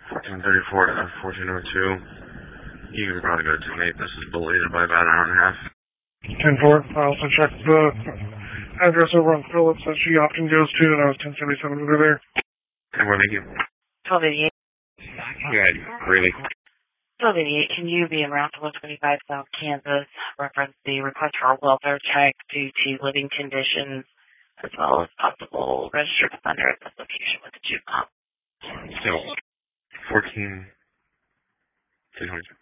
1434 to 1402. You can probably go to 10-8. This is delayed by about an hour and a half. 10-4. I also checked the address over on Phillips that she often goes to, and I was 1077 over there. 10-4, thank you. 1288. Good, really. 1288, can you be en route to 125 South Kansas, reference the request for a welfare check due to living conditions, as well as possible registered offender at this location with the juke pump? So, 14 to 22.